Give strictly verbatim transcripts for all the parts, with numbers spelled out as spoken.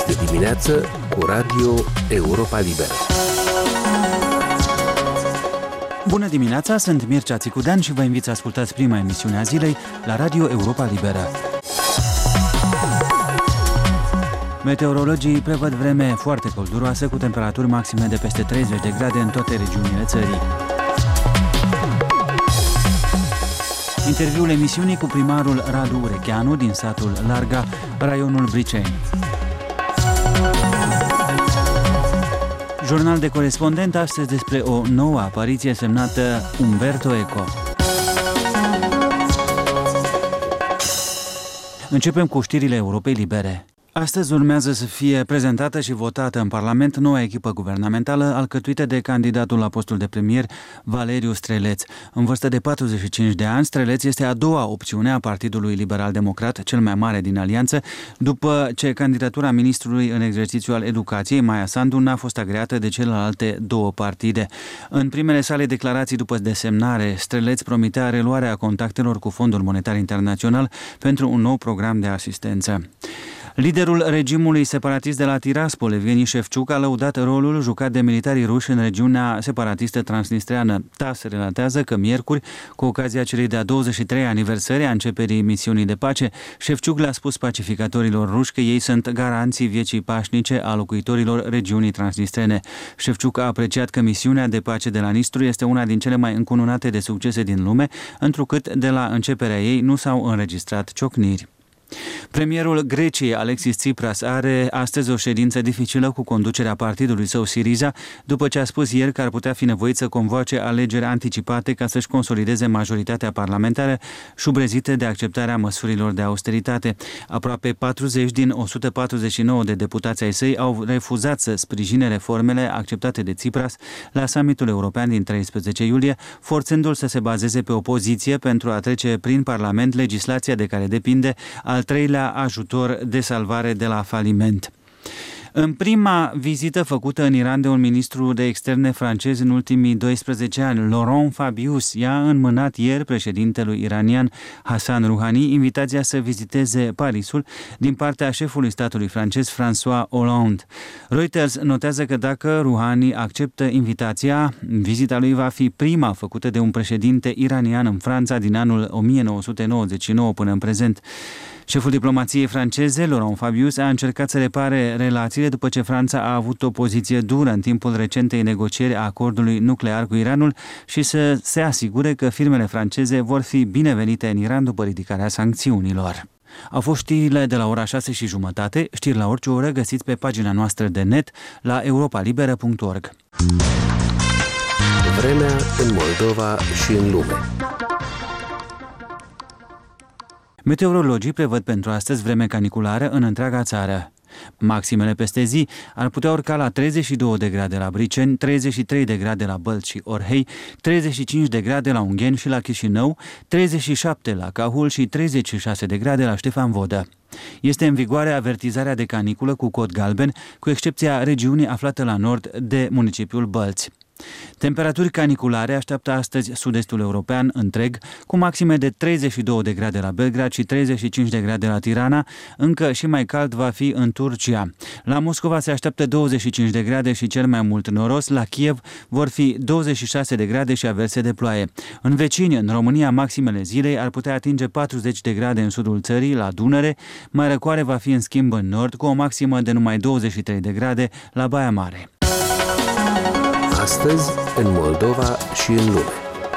Este dimineață cu Radio Europa Liberă. Bună dimineața, sunt Mircea Țicudean și vă invit să ascultați prima emisiune a zilei la Radio Europa Liberă. Meteorologii prevăd vreme foarte călduroasă cu temperaturi maxime de peste treizeci de grade în toate regiunile țării. Interviul emisiunii cu primarul Radu Urecheanu din satul Larga, raionul Briceni. Jurnal de corespondent astăzi despre o nouă apariție semnată Umberto Eco. Începem cu știrile Europei Libere. Astăzi urmează să fie prezentată și votată în Parlament noua echipă guvernamentală alcătuită de candidatul la postul de premier Valeriu Streleț. În vârstă de patruzeci și cinci de ani, Streleț este a doua opțiune a Partidului Liberal-Democrat, cel mai mare din alianță, după ce candidatura ministrului în exercițiu al educației, Maia Sandu, n-a fost agreată de celelalte două partide. În primele sale declarații după desemnare, Streleț promitea reluarea contactelor cu Fondul Monetar Internațional pentru un nou program de asistență. Liderul regimului separatist de la Tiraspol, Evgeni Șefciuc, a lăudat rolul jucat de militarii ruși în regiunea separatistă transnistreană. TASS relatează că miercuri, cu ocazia celei de-a douăzeci și treia aniversări a începerii misiunii de pace, Șefciuc le-a spus pacificatorilor ruși că ei sunt garanții vieții pașnice a locuitorilor regiunii transnistrene. Șefciuc a apreciat că misiunea de pace de la Nistru este una din cele mai încununate de succese din lume, întrucât de la începerea ei nu s-au înregistrat ciocniri. Premierul Greciei, Alexis Tsipras, are astăzi o ședință dificilă cu conducerea partidului său Syriza, după ce a spus ieri că ar putea fi nevoit să convoace alegeri anticipate ca să-și consolideze majoritatea parlamentară, șubrezite de acceptarea măsurilor de austeritate. Aproape patruzeci din o sută patruzeci și nouă de deputați ai săi au refuzat să sprijine reformele acceptate de Tsipras la summitul european din treisprezece iulie, forțându-l să se bazeze pe opoziție pentru a trece prin Parlament legislația de care depinde al treilea ajutor de salvare de la faliment. În prima vizită făcută în Iran de un ministru de externe francez în ultimii doisprezece ani, Laurent Fabius i-a înmânat ieri președintelui iranian Hassan Rouhani invitația să viziteze Parisul din partea șefului statului francez François Hollande. Reuters notează că dacă Rouhani acceptă invitația, vizita lui va fi prima făcută de un președinte iranian în Franța din anul o mie nouă sute nouăzeci și nouă până în prezent. Șeful diplomației franceze, Laurent Fabius, a încercat să repare relațiile după ce Franța a avut o poziție dură în timpul recentei negocieri a acordului nuclear cu Iranul și să se asigure că firmele franceze vor fi binevenite în Iran după ridicarea sancțiunilor. Au fost știrile de la ora șase și jumătate, știri la orice oră găsiți pe pagina noastră de net la europa liberă punct org. Vremea în Moldova și în lume. Meteorologii prevăd pentru astăzi vreme caniculară în întreaga țară. Maximele peste zi ar putea urca la treizeci și două de grade la Briceni, treizeci și trei de grade la Bălți și Orhei, treizeci și cinci de grade la Ungheni și la Chișinău, treizeci și șapte la Cahul și treizeci și șase de grade la Ștefan Vodă. Este în vigoare avertizarea de caniculă cu cod galben, cu excepția regiunii aflată la nord de municipiul Bălți. Temperaturi caniculare așteaptă astăzi sud-estul european întreg, cu maxime de treizeci și două de grade la Belgrad și treizeci și cinci de grade la Tirana, încă și mai cald va fi în Turcia. La Moscova se așteaptă douăzeci și cinci de grade și cel mai mult noros, la Kiev vor fi douăzeci și șase de grade și averse de ploaie. În vecini, în România, maximele zilei ar putea atinge patruzeci de grade în sudul țării, la Dunăre, mai răcoare va fi în schimb în nord, cu o maximă de numai douăzeci și trei de grade la Baia Mare. Astăzi, în Moldova și în lume.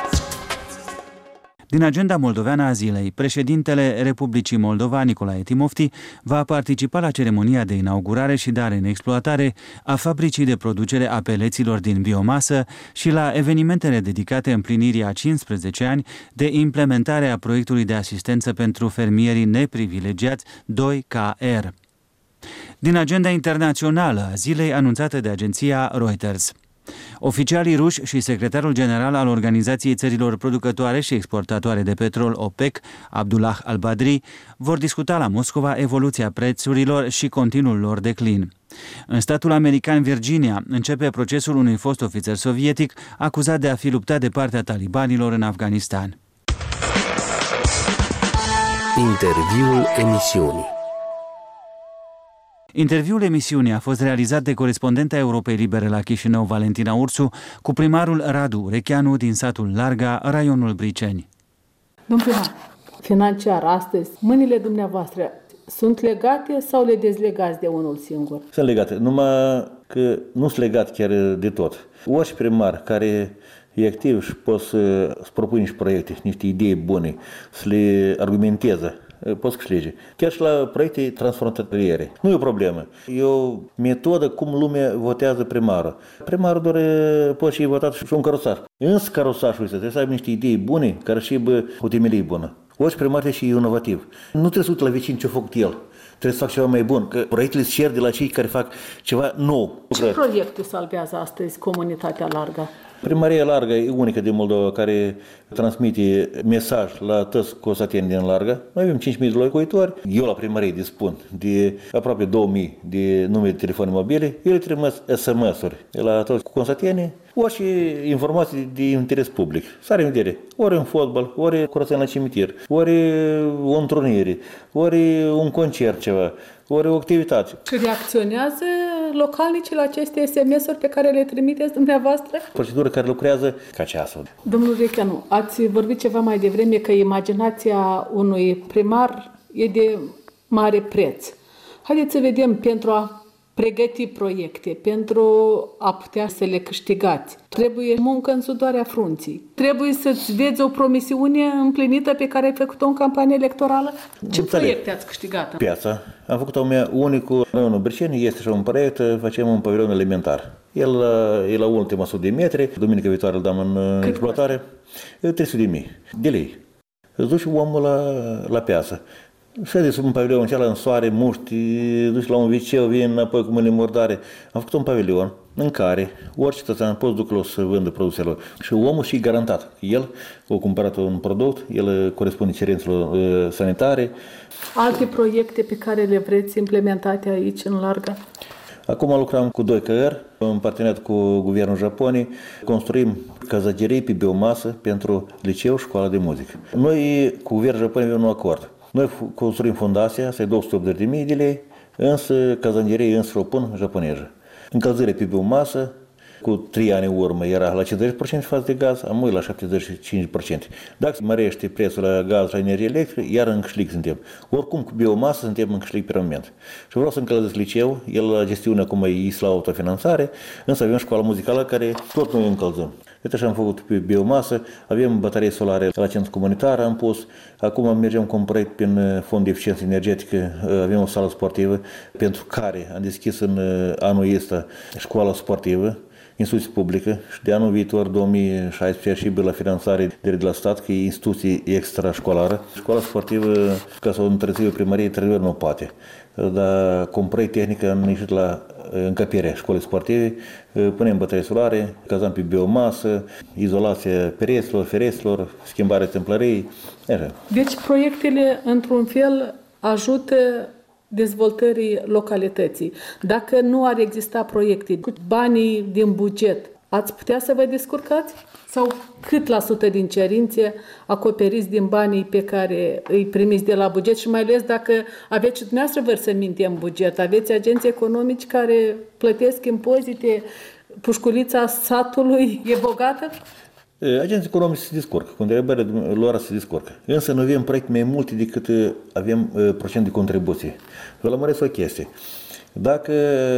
Din agenda moldoveană a zilei, președintele Republicii Moldova, Nicolae Timofti, va participa la ceremonia de inaugurare și dare în exploatare a fabricii de producere a peleților din biomasă și la evenimentele dedicate împlinirii a cincisprezece ani de implementare a proiectului de asistență pentru fermierii neprivilegiați doi K R. Din agenda internațională a zilei anunțată de agenția Reuters. Oficialii ruși și secretarul general al Organizației Țărilor Producătoare și Exportatoare de Petrol OPEC, Abdullah al-Badri, vor discuta la Moscova evoluția prețurilor și continuul lor declin. În statul american Virginia începe procesul unui fost ofițer sovietic acuzat de a fi luptat de partea talibanilor în Afganistan. Interviul emisiunii. Interviul emisiunii a fost realizat de corespondenta Europei Libere la Chișinău, Valentina Ursu, cu primarul Radu Recheanu din satul Larga, raionul Briceni. Domnul primar, financiar, astăzi, mâinile dumneavoastră sunt legate sau le dezlegați de unul singur? Sunt legate, numai că nu sunt legate chiar de tot. Orice primar care e activ și poate să propune niște proiecte, niște idei bune, să le argumenteze, poți câștige. Chiar și la proiecte transfrontaliere. Nu e o problemă. E o metodă cum lumea votează primarul. Primarul doar poate și votat și un carosaș. Însă carosașul ăsta trebuie să aibă niște idei bune care și aibă o temelie bună. Orice primar trebuie și inovativ. Nu trebuie să uite la vecin ce-a făcut el. Trebuie să fac ceva mai bun, că proiectele se cer de la cei care fac ceva nou. Ce proiecte salvează astăzi comunitatea largă? Primăria Larga e unica din Moldova care transmite mesaj la toți cosateni din Larga. Noi avem cinci mii de locuitori. Eu la primărie dispun de aproape două mii de numere de telefone mobile. Eu le trimis S M S-uri la toți consatenii. Orice informații de interes public. Să are în vedere. Ori un fotbal, ori curățenie la cimitir, ori o întrunire, ori un concert ceva, ori o activitate. Și reacționează localnicii la aceste S M S-uri pe care le trimiteți dumneavoastră? Procedură care lucrează ca ceasul. Domnul Recheanu, ați vorbit ceva mai devreme că imaginația unui primar e de mare preț. Haideți să vedem, pentru a pregăti proiecte, pentru a putea să le câștigați, trebuie muncă în sudoarea frunții. Trebuie să-ți vezi o promisiune împlinită pe care ai făcut-o în campanie electorală. Ce Înțeleg. proiecte ați câștigat? Piața. Am făcut-o mea unicul în Briceni, este și un proiect, facem un pavilion alimentar. El e la ultima sută de metri, duminică viitoare îl dăm în Cât exploatare, trei sute de mii de lei. Îți duci omul la, la piață. Șede sub un pavilion, cealaltă în soare, muști, duci la un viceu, vin înapoi cu mâinile murdare. Am făcut un pavilion în care orice cetățean poți ducă să vândă produsele. Și omul și garantat. El a cumpărat un produs, el corespunde cerințelor sanitare. Alte proiecte pe care le vreți implementate aici în Larga? Acum lucrăm cu doi K R, în parteneriat cu guvernul Japoniei, construim cazăgerii pe biomasă pentru liceu și școala de muzică. Noi cu guvernul Japoniei avem un acord. Noi construim fundația, să-i două sute optzeci de mii de lei, însă cazangerii însă o pun japoneză. Încălzire pe biomasă, cu trei ani în urmă era la cincizeci la sută față de gaz, am la șaptezeci și cinci la sută. Dacă se mărește prețul la gaz, la energie electrică, iar în câștig suntem. Oricum, cu biomasă suntem în câștig pe moment. Și vreau să încălzesc liceu, el la gestiune acum e la autofinanțare, însă avem școala muzicală care tot noi încălzăm. Uite așa am făcut pe biomasă, avem baterii solare la centru comunitar, am pus, acum mergem cu un proiect prin fond de eficiență energetică, avem o sală sportivă pentru care am deschis în anul ăsta școala sportivă, instituție publică și de anul viitor, două mii șaisprezece, și la finanțare de la stat, că e instituție extrașcolară. Școala sportivă, ca să o întrețină primărie, trebuie nu poate. Dar cu un proiect tehnic am ieșit la încăperea școlii sportive, punem baterii solare, cazăm pe biomasă, izolația pereților, fereților, schimbarea templării. Deci proiectele, într-un fel, ajută dezvoltării localității. Dacă nu ar exista proiecte cu banii din buget, ați putea să vă descurcați? Sau cât la sută din cerințe acoperiți din banii pe care îi primiți de la buget și mai ales dacă aveți și dumneavoastră vărsăminte în buget, aveți agenți economici care plătesc impozite, pușculița satului e bogată? Agenții economici se descurcă, cu întrebările lor se descurcă. Însă noi avem proiecte mai multe decât avem procent de contribuție. Vă lămăresc o chestie. Dacă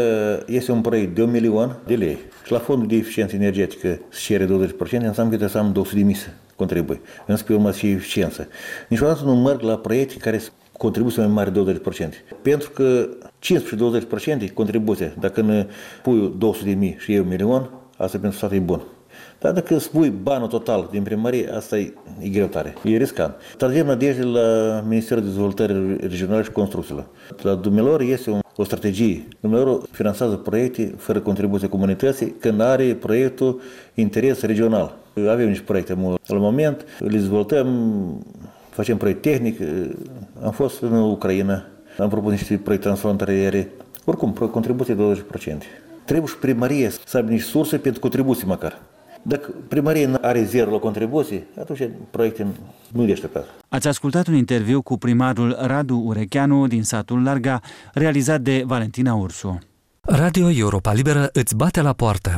este un proiect de un milion de lei și la fondul de eficiență energetică se cere douăzeci la sută, înseamnă că trebuie să am două sute de mii să contribui. Însă pe urmă și eficiență. Niciodată nu merg la proiecte care contribuție mai mare de douăzeci la sută. Pentru că cincisprezece douăzeci la sută contribuție, dacă ne pui două sute de mii și eu un milion, asta pentru stat e bun. Dar dacă spui banul total din primărie, asta e, e greu tare, e riscant. Tragem nădejde la Ministerul Dezvoltării Regionale și Construcțiilor. La dumnealor este un, o strategie. Dumnealor finanțează proiecte fără contribuție comunității când are proiectul interes regional. Avem niște proiecte la moment, le dezvoltăm, facem proiect tehnic. Am fost în Ucraina, am propus niște proiecte transfrontaliere. Oricum, contribuție douăzeci la sută. Trebuie și primărie să aibă niște surse pentru contribuții măcar. Dacă primăria are zero la contribuții, atunci proiectul nu e așteptat. Ați ascultat un interviu cu primarul Radu Urecheanu din satul Larga, realizat de Valentina Ursu. Radio Europa Liberă îți bate la poartă.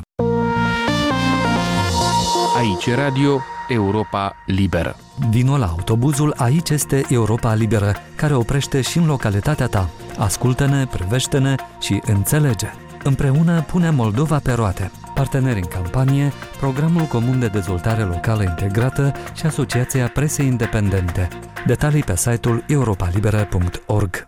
Aici Radio Europa Liberă. Vino la autobuzul Aici este Europa Liberă, care oprește și în localitatea ta. Ascultă-ne, privește-ne și înțelege. Împreună punem Moldova pe roate. Parteneri în campanie, Programul Comun de Dezvoltare Locală Integrată și Asociația Presei Independente. Detalii pe site-ul europa liberă punct org.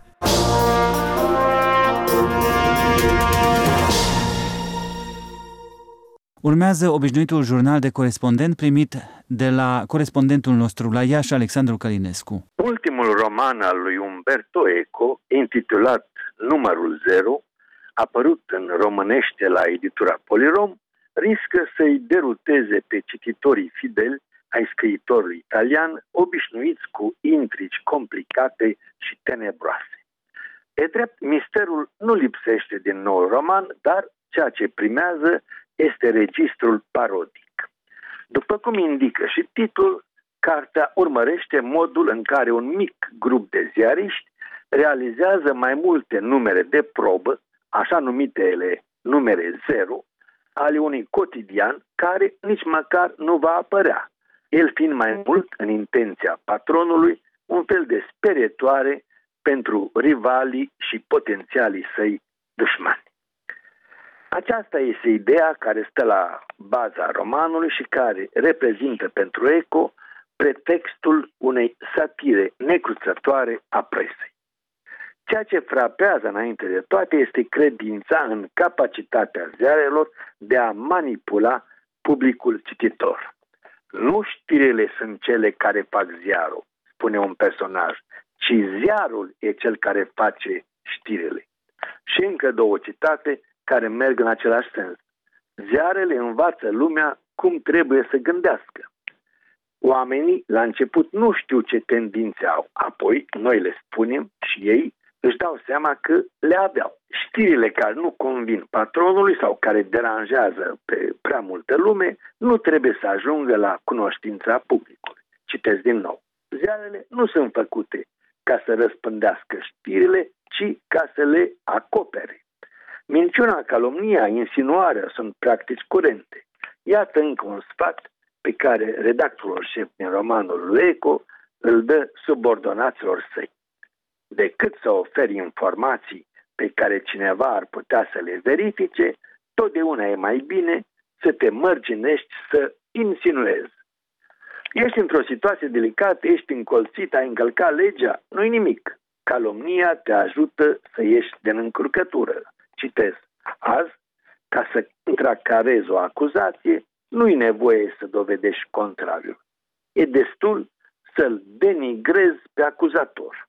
Urmează obișnuitul jurnal de corespondent primit de la corespondentul nostru la Iași, Alexandru Călinescu. Ultimul roman al lui Umberto Eco, intitulat Numărul Zero, apărut în românește la editura Polirom, riscă să-i deruteze pe cititorii fideli ai scriitorului italian, obișnuiți cu intrigi complicate și tenebroase. E drept, misterul nu lipsește din noul roman, dar ceea ce primează este registrul parodic. După cum indică și titlul, cartea urmărește modul în care un mic grup de ziariști realizează mai multe numere de probă, așa numitele numere zero, ale unui cotidian care nici măcar nu va apărea, el fiind mai mult, în intenția patronului, un fel de sperietoare pentru rivalii și potențialii săi dușmani. Aceasta este ideea care stă la baza romanului și care reprezintă pentru Eco pretextul unei satire necruțătoare a presei. Ceea ce frapează înainte de toate este credința în capacitatea ziarelor de a manipula publicul cititor. Nu știrile sunt cele care fac ziarul, spune un personaj, ci ziarul e cel care face știrile. Și încă două citate care merg în același sens. Ziarele învață lumea cum trebuie să gândească. Oamenii la început nu știu ce tendințe au, apoi noi le spunem și ei își dau seama că le aveau. Știrile care nu convin patronului sau care deranjează pe prea multă lume nu trebuie să ajungă la cunoștința publicului. Citesc din nou. Ziarele nu sunt făcute ca să răspândească știrile, ci ca să le acopere. Minciuna, calomnia, insinuarea sunt practici curente. Iată încă un sfat pe care redactorul șef din romanul lui Eco îl dă subordonaților săi. Decât să oferi informații pe care cineva ar putea să le verifice, totdeauna e mai bine să te mărginești, să insinuezi. Ești într-o situație delicată, ești încolțit, ai încălcat legea, nu-i nimic. Calomnia te ajută să ieși din încurcătură. Citez. Azi, ca să contracarezi o acuzație, nu-i nevoie să dovedești contrariul. E destul să-l denigrezi pe acuzator.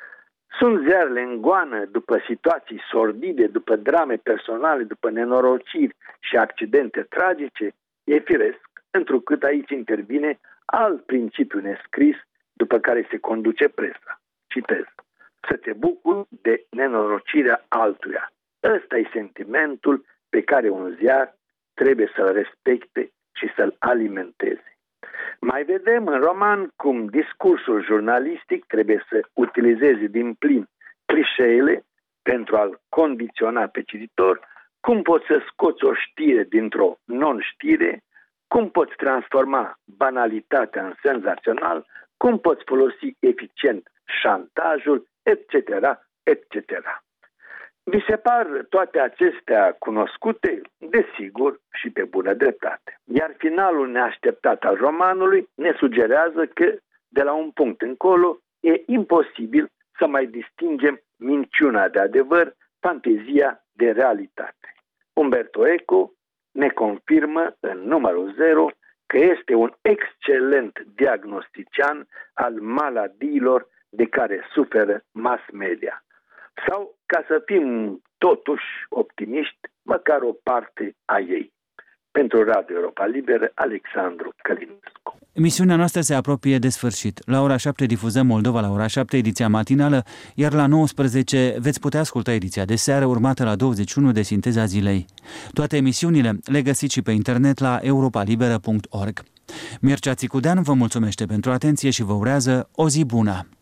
Sunt ziarele în goană după situații sordide, după drame personale, după nenorociri și accidente tragice? E firesc, întrucât aici intervine alt principiu nescris după care se conduce presa. Citez. Să te bucuri de nenorocirea altuia. Ăsta e sentimentul pe care un ziar trebuie să-l respecte și să-l alimenteze. Mai vedem în roman cum discursul jurnalistic trebuie să utilizeze din plin clișeele pentru a-l condiționa pe cititor, cum poți să scoți o știre dintr-o non-știre, cum poți transforma banalitatea în senzațional, cum poți folosi eficient șantajul, et cetera, et cetera. Vi se par toate acestea cunoscute? Desigur, și pe bună dreptate. Iar finalul neașteptat al romanului ne sugerează că, de la un punct încolo, e imposibil să mai distingem minciuna de adevăr, fantezia de realitate. Umberto Eco ne confirmă în numărul zero că este un excelent diagnostician al maladiilor de care suferă mass media. Sau, ca să fim totuși optimiști, măcar o parte a ei. Pentru Radio Europa Liberă, Alexandru Călinescu. Emisiunea noastră se apropie de sfârșit. La ora șapte difuzăm Moldova la ora șapte, ediția matinală, iar la nouăsprezece veți putea asculta ediția de seară, urmată la douăzeci și unu de Sinteza Zilei. Toate emisiunile le găsiți și pe internet la europa liberă punct org. Mircea Țicudean vă mulțumește pentru atenție și vă urează o zi bună!